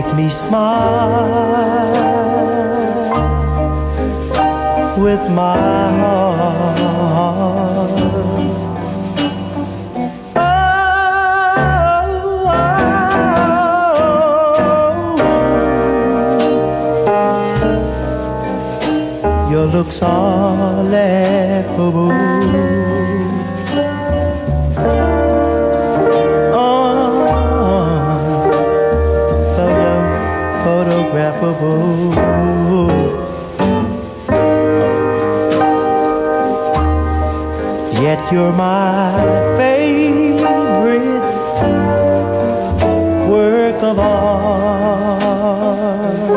me smile with my heart. Your looks are laughable. Photographable. Yet you're my favorite work of art.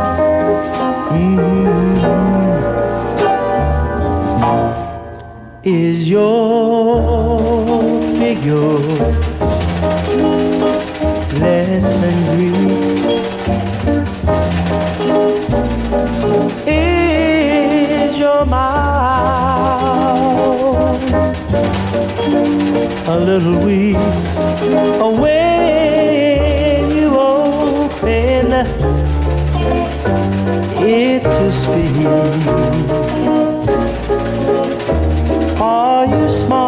Is your figure less than Greek? Is your mouth a little weak? Or when you open it to speak, are you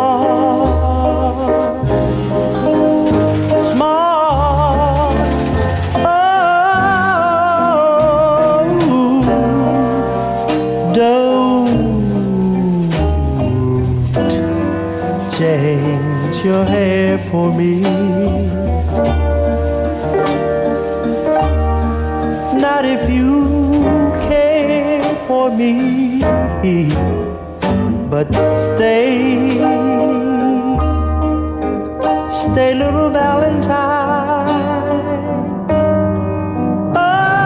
smart? Smart? Oh, don't change your hair for me. Not if you care for me. But stay, little Valentine. Oh,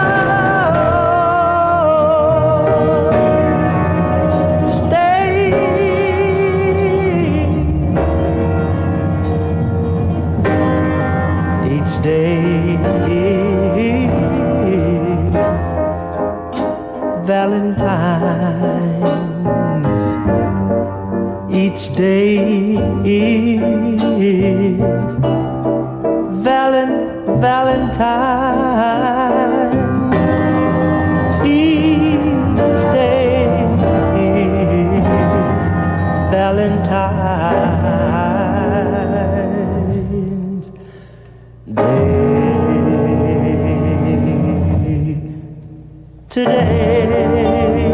stay. Each day is Valentine's. Each day is Valentine's. Each day is Valentine's Day. Today